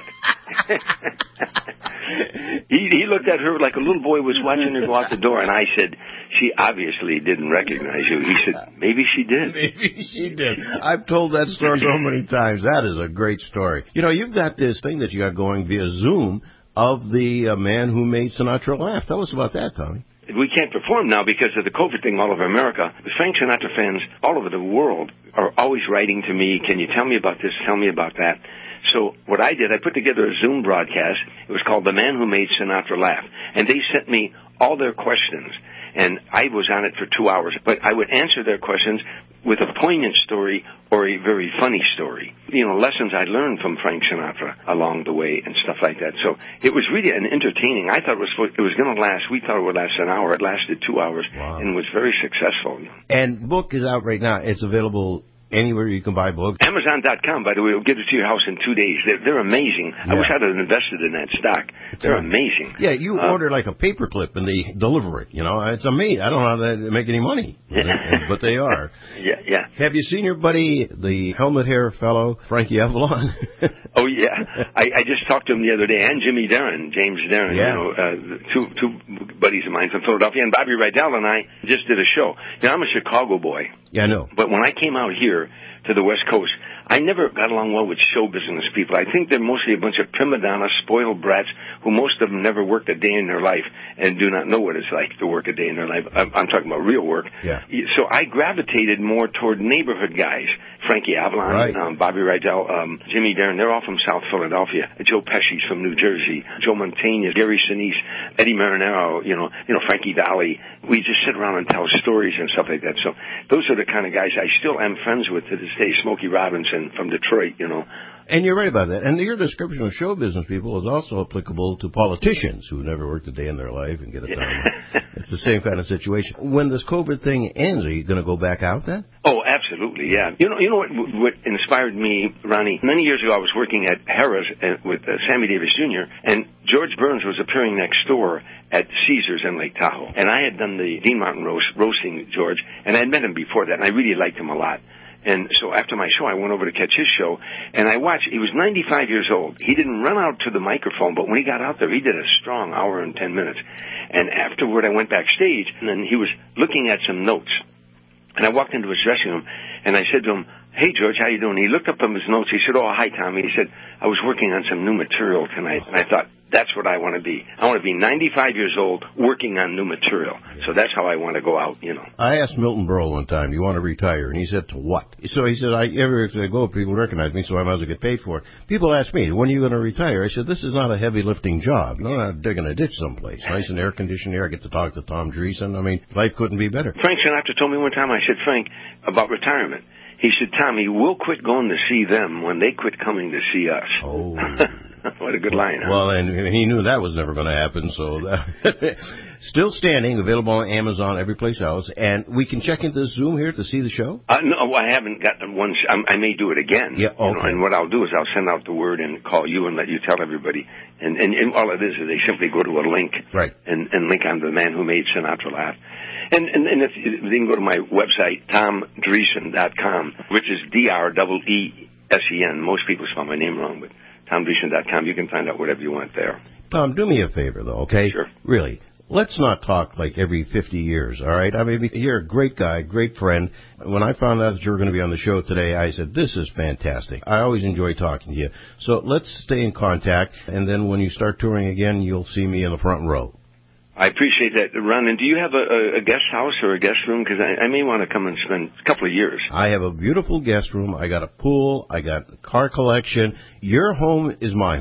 he, he looked at her like a little boy was watching her go out the door. And I said, she obviously didn't recognize you. He said, maybe she did. Maybe she did. I've told that story so many times. That is a great story. You know, you've got this thing that you got going via Zoom of the uh, man who made Sinatra laugh. Tell us about that, Tommy. We can't perform now because of the COVID thing all over America. The Frank Sinatra fans all over the world are always writing to me, can you tell me about this, tell me about that. So what I did, I put together a Zoom broadcast. It was called The Man Who Made Sinatra Laugh. And they sent me all their questions. And I was on it for two hours. But I would answer their questions with a poignant story or a very funny story. You know, lessons I learned from Frank Sinatra along the way and stuff like that. So it was really an entertaining. I thought it was it was going to last. We thought it would last an hour. It lasted two hours wow. and was very successful. And the book is out right now. It's available anywhere you can buy books. Amazon dot com, by the way, will get it to your house in two days. They're, they're amazing. Yeah. I wish I'd have invested in that stock. They're right. amazing. Yeah, you uh, order like a paperclip and they deliver it. You know, it's amazing. I don't know how they make any money, yeah. but they are. Yeah, yeah. Have you seen your buddy, the helmet hair fellow, Frankie Avalon? Oh, yeah. I, I just talked to him the other day, and Jimmy Darren, James Darren, yeah. you know, uh, two two buddies of mine from Philadelphia, and Bobby Rydell and I just did a show. Now, I'm a Chicago boy. Yeah, I know. But when I came out here to the West Coast, I never got along well with show business people. I think they're mostly a bunch of prima donna, spoiled brats who most of them never worked a day in their life and do not know what it's like to work a day in their life. I'm, I'm talking about real work. Yeah. So I gravitated more toward neighborhood guys. Frankie Avalon, right. um, Bobby Rydell, um, Jimmy Darren, they're all from South Philadelphia. Joe Pesci's from New Jersey. Joe Mantegna, Gary Sinise, Eddie Marinero, you know, you know, Frankie Valli. We just sit around and tell stories and stuff like that. So those are the kind of guys I still am friends with to this day. Smokey Robinson from Detroit, you know. And you're right about that. And your description of show business people is also applicable to politicians who never worked a day in their life and get it done. It's the same kind of situation. When this COVID thing ends, are you going to go back out then? Oh, absolutely, yeah. You know, you know what, what inspired me, Ronnie? Many years ago, I was working at Harrah's with uh, Sammy Davis Junior, and George Burns was appearing next door at Caesars in Lake Tahoe. And I had done the Dean Martin roast, roasting George, and I had met him before that, and I really liked him a lot. And so after my show, I went over to catch his show, and I watched. He was ninety-five years old. He didn't run out to the microphone, but when he got out there, he did a strong hour and ten minutes. And afterward, I went backstage, and then he was looking at some notes. And I walked into his dressing room, and I said to him, hey, George, how you doing? He looked up on his notes. He said, oh, hi, Tommy. He said, I was working on some new material tonight. And I thought, that's what I want to be. I want to be ninety-five years old working on new material. So that's how I want to go out, you know. I asked Milton Berle one time, do you want to retire? And he said, to what? So he said, I ever go, people recognize me, so I might as well get paid for it. People ask me, when are you going to retire? I said, this is not a heavy lifting job. I'm not digging a ditch someplace. Nice and air conditioned air. I get to talk to Tom Dreesen. I mean, life couldn't be better. Frank Sinatra told me one time, I said, Frank, about retirement. He said, Tommy, we'll quit going to see them when they quit coming to see us. Oh. What a good line, huh? Well, and he knew that was never going to happen, so... That Still standing, available on Amazon, every place else. And we can check into Zoom here to see the show? Uh, no, I haven't gotten one. I may do it again. Yeah, okay. You know, and what I'll do is I'll send out the word and call you and let you tell everybody. And, and, and all it is is they simply go to a link. Right. And, and link on the man who made Sinatra laugh. And, and, and if they can go to my website, tom dreesen dot com, which is D R E E S E N. Most people spell my name wrong, but tom dreesen dot com. You can find out whatever you want there. Tom, do me a favor, though, okay? Sure. Really. Let's not talk like every fifty years, all right? I mean, you're a great guy, great friend. When I found out that you were going to be on the show today, I said, this is fantastic. I always enjoy talking to you. So let's stay in contact, and then when you start touring again, you'll see me in the front row. I appreciate that, Ron. And do you have a, a guest house or a guest room? Because I, I may want to come and spend a couple of years. I have a beautiful guest room. I got a pool. I got a car collection. Your home is my home.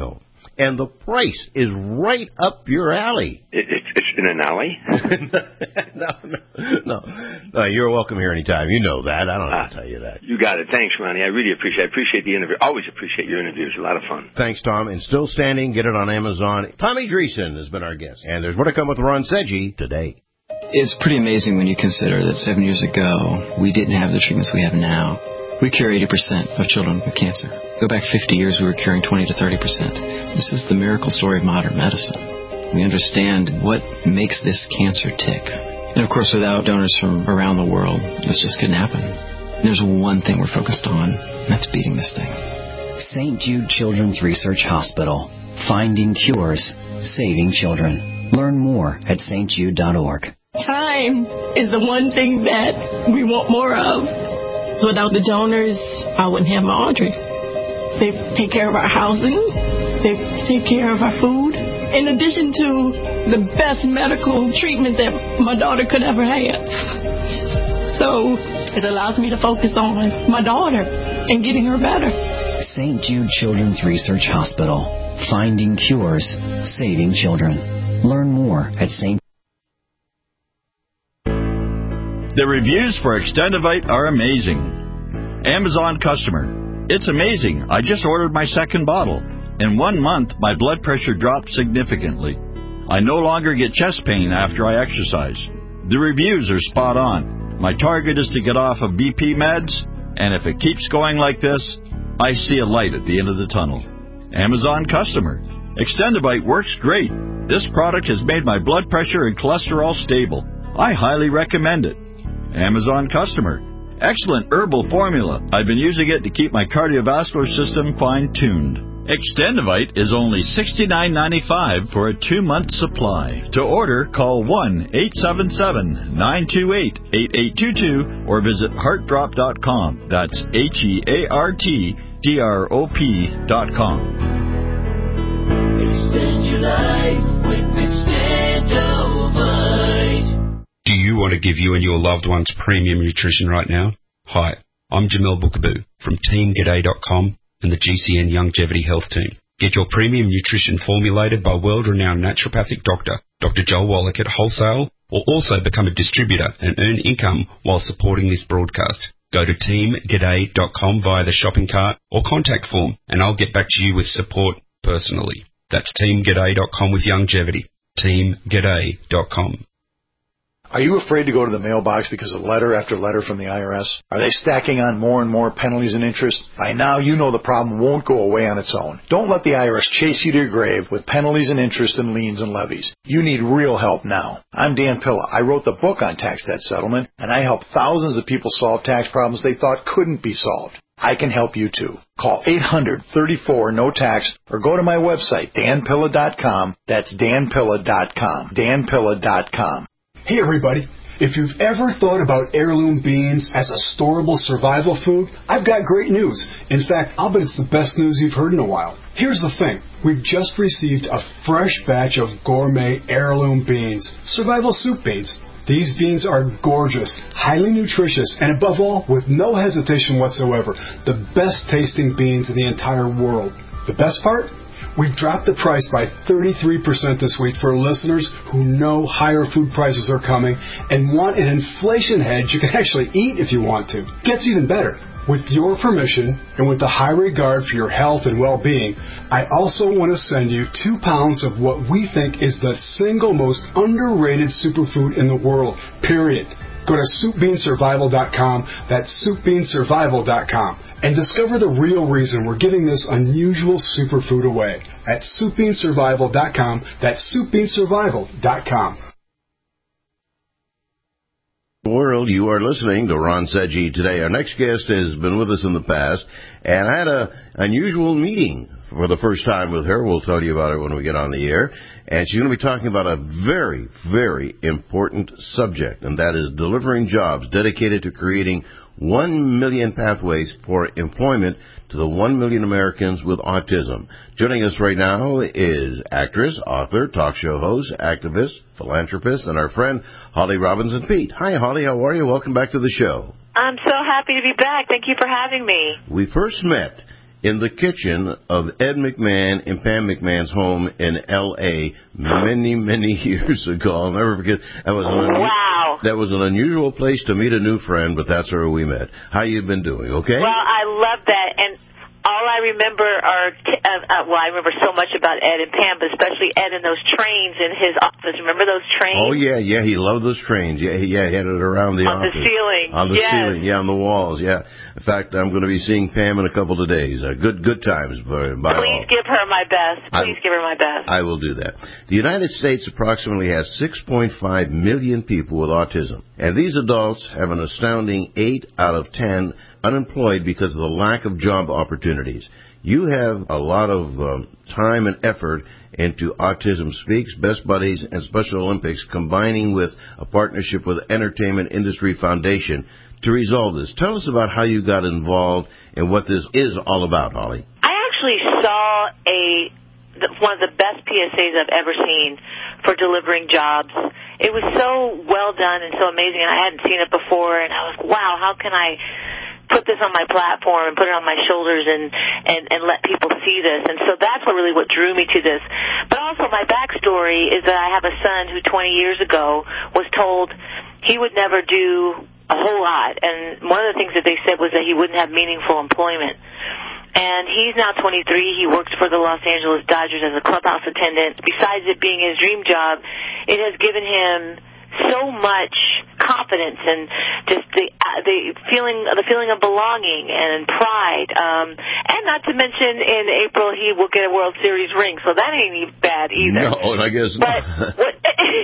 and the price is right up your alley. It, it, it's in an alley? no, no, no, no. You're welcome here anytime. You know that. I don't have to tell you that. You got it. Thanks, Ronnie. I really appreciate it. I appreciate the interview. Always appreciate your interviews. A lot of fun. Thanks, Tom. And still standing, get it on Amazon. Tommy Dreesen has been our guest. And there's more to come with Ron Seggi today. It's pretty amazing when you consider that seven years ago, we didn't have the treatments we have now. We cure eighty percent of children with cancer. Go back fifty years, we were curing twenty to thirty percent. This is the miracle story of modern medicine. We understand what makes this cancer tick. And of course, without donors from around the world, this just couldn't happen. And there's one thing we're focused on, and that's beating this thing. Saint Jude Children's Research Hospital. Finding cures, saving children. Learn more at S T jude dot org. Time is the one thing that we want more of. Without the donors, I wouldn't have my Audrey. They take care of our housing. They take care of our food. In addition to the best medical treatment that my daughter could ever have. So it allows me to focus on my daughter and getting her better. Saint Jude Children's Research Hospital. Finding cures, saving children. Learn more at Saint The reviews for Extendivite are amazing. Amazon customer. It's amazing. I just ordered my second bottle. In one month, my blood pressure dropped significantly. I no longer get chest pain after I exercise. The reviews are spot on. My target is to get off of B P meds, and if it keeps going like this, I see a light at the end of the tunnel. Amazon customer. Extendivite works great. This product has made my blood pressure and cholesterol stable. I highly recommend it. Amazon customer. Excellent herbal formula. I've been using it to keep my cardiovascular system fine-tuned. Extendivite is only sixty-nine ninety-five for a two-month supply. To order, call one eight seven seven, nine two eight, eight eight two two or visit heart drop dot com. That's H E A R T D R O P dot com. Extend your life with Extendivite. Do you want to give you and your loved ones premium nutrition right now? Hi, I'm Jamel Bookaboo from team g'day dot com and the G C N Longevity Health Team. Get your premium nutrition formulated by world-renowned naturopathic doctor, Doctor Joel Wallach at wholesale, or also become a distributor and earn income while supporting this broadcast. Go to team g'day dot com via the shopping cart or contact form, and I'll get back to you with support personally. That's team g'day dot com with longevity. team g'day dot com. Are you afraid to go to the mailbox because of letter after letter from the I R S? Are they stacking on more and more penalties and interest? By now, you know the problem won't go away on its own. Don't let the I R S chase you to your grave with penalties and interest and liens and levies. You need real help now. I'm Dan Pilla. I wrote the book on tax debt settlement, and I help thousands of people solve tax problems they thought couldn't be solved. I can help you too. Call eight hundred, thirty-four, no tax or go to my website, dan pilla dot com. That's dan pilla dot com. dan pilla dot com. Hey everybody, if you've ever thought about heirloom beans as a storable survival food, I've got great news. In fact, I'll bet it's the best news you've heard in a while. Here's the thing. We've just received a fresh batch of gourmet heirloom beans, survival soup beans. These beans are gorgeous, highly nutritious, and above all, with no hesitation whatsoever, the best tasting beans in the entire world. The best part? We've dropped the price by thirty-three percent this week for listeners who know higher food prices are coming and want an inflation hedge you can actually eat if you want to. Gets even better. With your permission and with the high regard for your health and well-being, I also want to send you two pounds of what we think is the single most underrated superfood in the world, period. Go to soup bean survival dot com, that's soup bean survival dot com, and discover the real reason we're giving this unusual superfood away at soup bean survival dot com, that's soup bean survival dot com. World, you are listening to Ron Seggi today. Our next guest has been with us in the past, and I had an unusual meeting for the first time with her. We'll tell you about it when we get on the air. And she's going to be talking about a very, very important subject, and that is delivering jobs dedicated to creating one million pathways for employment to the one million Americans with autism. Joining us right now is actress, author, talk show host, activist, philanthropist, and our friend Holly Robinson Peete. Hi, Holly. How are you? Welcome back to the show. I'm so happy to be back. Thank you for having me. We first met in the kitchen of Ed McMahon and Pam McMahon's home in L A many, many years ago. I'll never forget. That was an unu- wow. That was an unusual place to meet a new friend, but that's where we met. How you been doing? Okay. Well, I love that, and all I remember are, t- uh, uh, well, I remember so much about Ed and Pam, but especially Ed and those trains in his office. Remember those trains? Oh, yeah, yeah, he loved those trains. Yeah, he, yeah, he had it around the on office. the ceiling. On the yes. ceiling, yeah, on the walls, yeah. In fact, I'm going to be seeing Pam in a couple of days. Uh, good good times. By, by Please all. give her my best. Please I, give her my best. I will do that. The United States approximately has six point five million people with autism, and these adults have an astounding eight out of ten unemployed because of the lack of job opportunities. You have a lot of um, time and effort into Autism Speaks, Best Buddies, and Special Olympics, combining with a partnership with Entertainment Industry Foundation to resolve this. Tell us about how you got involved and what this is all about, Holly. I actually saw a one of the best P S As I've ever seen for delivering jobs. It was so well done and so amazing, and I hadn't seen it before, and I was like, wow, how can I put this on my platform and put it on my shoulders and, and, and let people see this. And so that's what really what drew me to this. But also my backstory is that I have a son who twenty years ago was told he would never do a whole lot. And one of the things that they said was that he wouldn't have meaningful employment. And he's now twenty-three. He works for the Los Angeles Dodgers as a clubhouse attendant. Besides it being his dream job, it has given him so much confidence and just the uh, the feeling the feeling of belonging and pride, um, and not to mention in April he will get a World Series ring, so that ain't even bad either. No, I guess but not. What,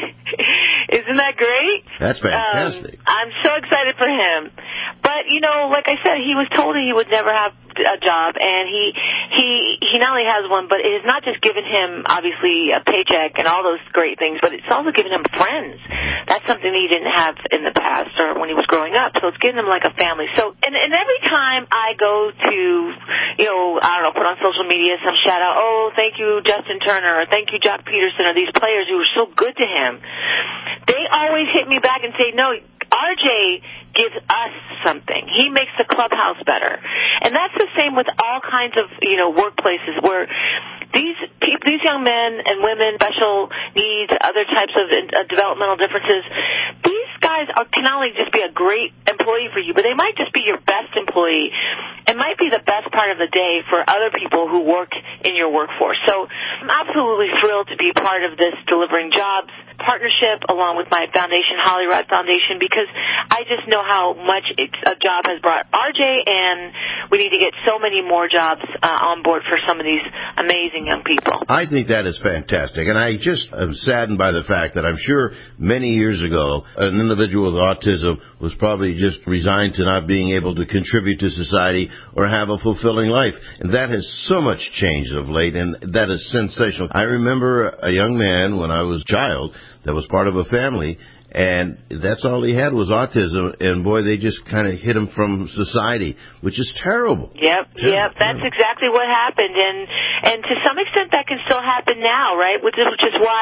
isn't that great? That's fantastic. Um, I'm so excited for him. But you know, like I said, he was told he would never have a job, and he he he not only has one, but it has not just given him obviously a paycheck and all those great things, but it's also given him friends. That's something he didn't have in the past or when he was growing up. So it's given him like a family. So and, and every time I go to, you know, I don't know, put on social media some shout out, oh, thank you Justin Turner, or thank you Jock Peterson, or these players who were so good to him, they always hit me back and say, no, R J gives us something. He makes the clubhouse better. And that's the same with all kinds of, you know, workplaces where these people, these young men and women, special needs, other types of uh, developmental differences, these guys are, can not only just be a great employee for you, but they might just be your best employee and might be the best part of the day for other people who work in your workforce. So I'm absolutely thrilled to be part of this Delivering Jobs partnership along with my foundation, Holly Rod Foundation, because I just know how much it's, a job has brought R J, and we need to get so many more jobs uh, on board for some of these amazing young people. I think that is fantastic, and I just am saddened by the fact that I'm sure many years ago an individual with autism was probably just resigned to not being able to contribute to society or have a fulfilling life, and that has so much changed of late, and that is sensational. I remember a young man when I was a child that was part of a family, and that's all he had was autism, and boy, they just kind of hid him from society, which is terrible. Yep, terrible, yep, that's terrible. exactly what happened, and and to some extent that can still happen now, right, which is, which is why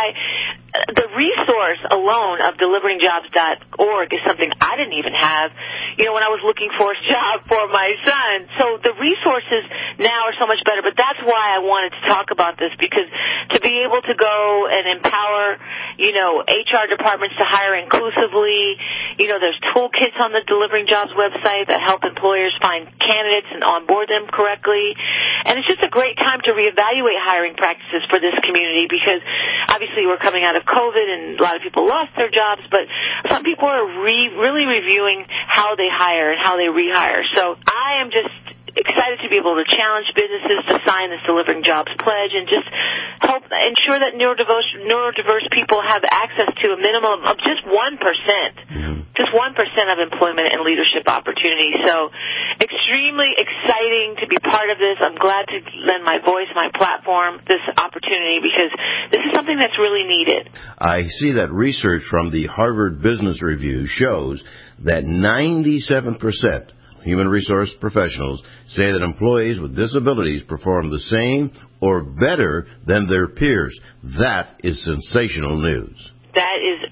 the resource alone of delivering jobs dot org is something I didn't even have, you know, when I was looking for a job for my son. So the resources now are so much better, but that's why I wanted to talk about this, because to be able to go and empower, you know, H R departments to hire inclusively, you know, there's toolkits on the Delivering Jobs website that help employers find candidates and onboard them correctly. And it's just a great time to reevaluate hiring practices for this community, because obviously we're coming out of COVID and a lot of people lost their jobs, but some people are re- really reviewing how they hire and how they rehire. So I am just excited to be able to challenge businesses to sign this Delivering Jobs pledge and just help ensure that neurodiverse, neurodiverse people have access to a minimum of just one percent, just one percent of employment and leadership opportunities. So extremely exciting to be part of this. I'm glad to lend my voice, my platform, this opportunity, because this is something that's really needed. I see that research from the Harvard Business Review shows that ninety-seven percent human resource professionals say that employees with disabilities perform the same or better than their peers. That is sensational news. That is excellent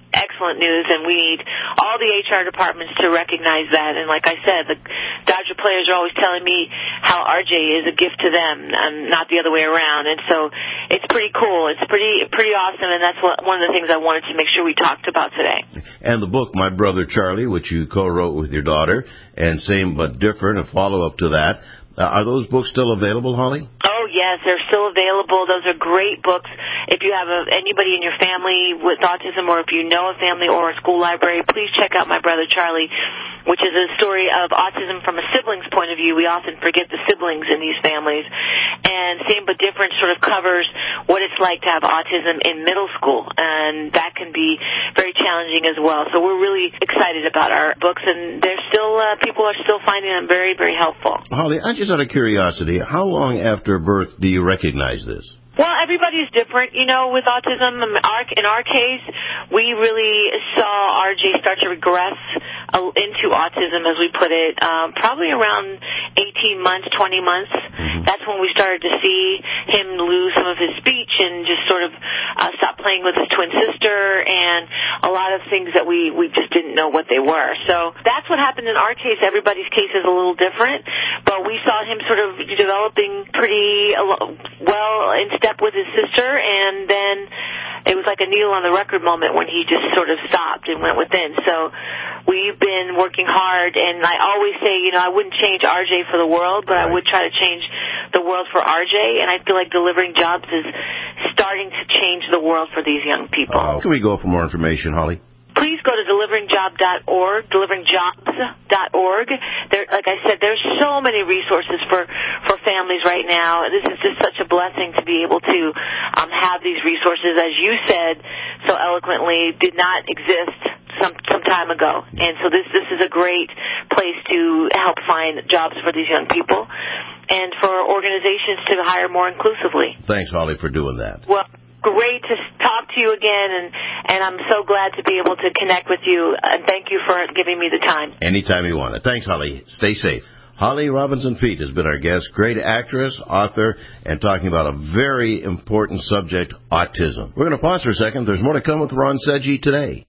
excellent news, and we need all the H R departments to recognize that. And like I said, the Dodger players are always telling me how R J is a gift to them, and not the other way around. And so it's pretty cool. It's pretty pretty awesome, and that's what, one of the things I wanted to make sure we talked about today. And the book, My Brother Charlie, which you co-wrote with your daughter, and Same But Different, a follow-up to that. Uh, are those books still available, Holly? Oh, yes, they're still available. Those are great books. If you have a, anybody in your family with autism, or if you know a family or a school library, please check out My Brother Charlie, which is a story of autism from a sibling's point of view. We often forget the siblings in these families. And Same But Different sort of covers what it's like to have autism in middle school, and that can be very challenging as well. So we're really excited about our books, and they're still uh, people are still finding them very, very helpful. Holly, I just out of curiosity, how long after birth do you recognize this? Well, everybody's different. You know, with autism, in our, in our case, we really saw R J start to regress into autism, as we put it, um, probably around eighteen months, twenty months. Mm-hmm. That's when we started to see him lose some of his speech and just sort of uh, stop playing with his twin sister, and a lot of things that we, we just didn't know what they were. So that's what happened in our case. Everybody's case is a little different, but we saw him sort of developing pretty well in step with his sister, and then it was like a needle on the record moment when he just sort of stopped and went within. So we've been working hard, and I always say, you know, I wouldn't change R J for the world, but right. I would try to change the world for R J, and I feel like Delivering Jobs is starting to change the world for these young people. Uh, can we go for more information, Holly? Please go to delivering job dot org, delivering jobs dot org. There, like I said, there's so many resources for, for families right now. This is just such a blessing to be able to um, have these resources, as you said so eloquently, did not exist some some time ago. And so this this is a great place to help find jobs for these young people and for organizations to hire more inclusively. Thanks, Holly, for doing that. Well, great to talk to you again, and, and I'm so glad to be able to connect with you, and thank you for giving me the time. Anytime you want it. Thanks, Holly. Stay safe. Holly Robinson Peete has been our guest, great actress, author, and talking about a very important subject, autism. We're going to pause for a second. There's more to come with Ron Seggi today.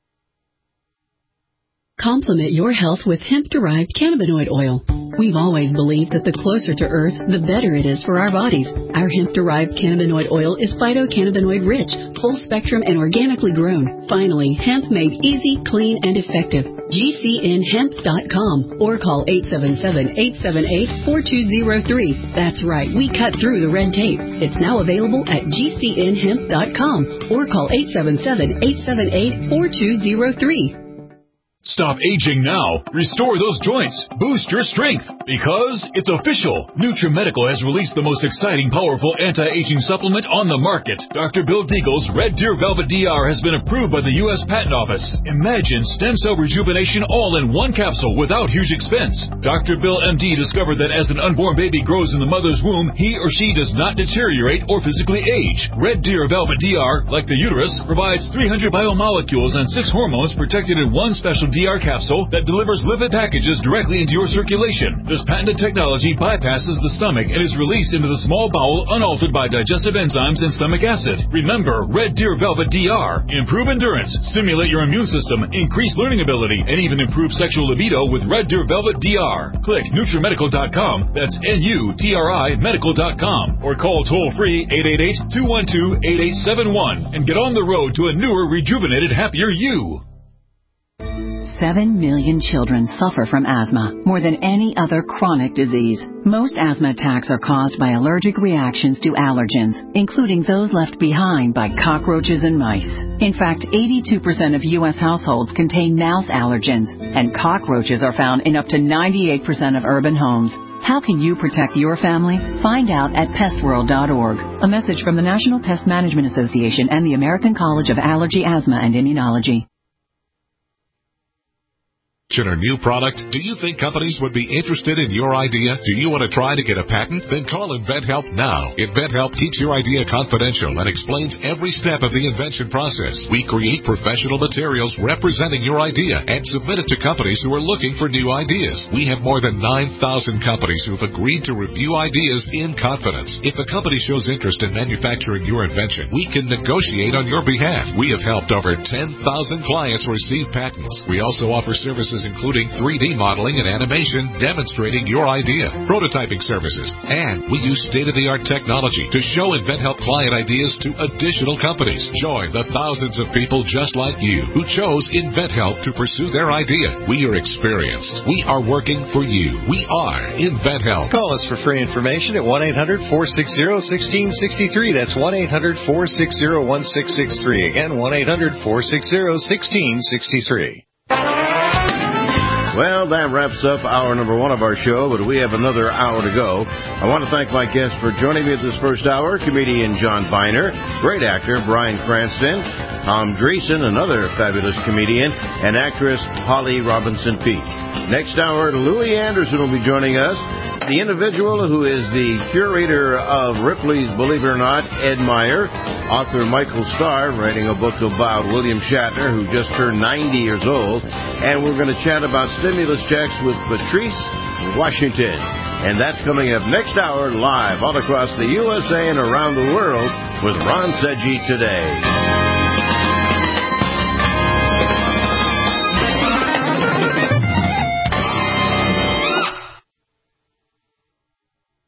Complement your health with hemp-derived cannabinoid oil. We've always believed that the closer to Earth, the better it is for our bodies. Our hemp-derived cannabinoid oil is phytocannabinoid-rich, full-spectrum, and organically grown. Finally, hemp made easy, clean, and effective. G C N hemp dot com or call eight seven seven, eight seven eight, four two zero three. That's right, we cut through the red tape. It's now available at G C N hemp dot com or call eight seven seven, eight seven eight, four two zero three. Stop aging now. Restore those joints. Boost your strength. Because it's official. NutriMedical has released the most exciting, powerful anti-aging supplement on the market. Doctor Bill Deagle's Red Deer Velvet D R has been approved by the U S Patent Office. Imagine stem cell rejuvenation all in one capsule without huge expense. Doctor Bill M D discovered that as an unborn baby grows in the mother's womb, he or she does not deteriorate or physically age. Red Deer Velvet D R, like the uterus, provides three hundred biomolecules and six hormones protected in one special D R capsule that delivers lipid packages directly into your circulation. This patented technology bypasses the stomach and is released into the small bowel unaltered by digestive enzymes and stomach acid. Remember, Red Deer Velvet D R. Improve endurance, stimulate your immune system, increase learning ability, and even improve sexual libido with Red Deer Velvet D R. Click NutriMedical dot com, that's N U T R I medical dot com, or call toll-free eight eight eight, two one two, eight eight seven one and get on the road to a newer, rejuvenated, happier you. Seven million children suffer from asthma, more than any other chronic disease. Most asthma attacks are caused by allergic reactions to allergens, including those left behind by cockroaches and mice. In fact, eighty-two percent of U S households contain mouse allergens, and cockroaches are found in up to ninety-eight percent of urban homes. How can you protect your family? Find out at pest world dot org. A message from the National Pest Management Association and the American College of Allergy, Asthma, and Immunology. In a new product? Do you think companies would be interested in your idea? Do you want to try to get a patent? Then call InventHelp now. InventHelp keeps your idea confidential and explains every step of the invention process. We create professional materials representing your idea and submit it to companies who are looking for new ideas. We have more than nine thousand companies who have agreed to review ideas in confidence. If a company shows interest in manufacturing your invention, we can negotiate on your behalf. We have helped over ten thousand clients receive patents. We also offer services including three D modeling and animation demonstrating your idea, prototyping services, and we use state-of-the-art technology to show InventHelp client ideas to additional companies. Join the thousands of people just like you who chose InventHelp to pursue their idea. We are experienced. We are working for you. We are InventHelp. Call us for free information at one eight hundred, four six zero, one six six three. That's one eight hundred, four six zero, one six six three. Again, one eight hundred, four six zero, one six six three. Well, that wraps up hour number one of our show, but we have another hour to go. I want to thank my guests for joining me this first hour, comedian John Viner, great actor Bryan Cranston, Tom Dreesen, another fabulous comedian, and actress Holly Robinson Peete. Next hour, Louis Anderson will be joining us, the individual who is the curator of Ripley's Believe It or Not, Ed Meyer, author Michael Starr, writing a book about William Shatner, who just turned ninety years old, and we're going to chat about stimulus checks with Patrice Washington. And that's coming up next hour live all across the U S A and around the world with Ron Seggi Today.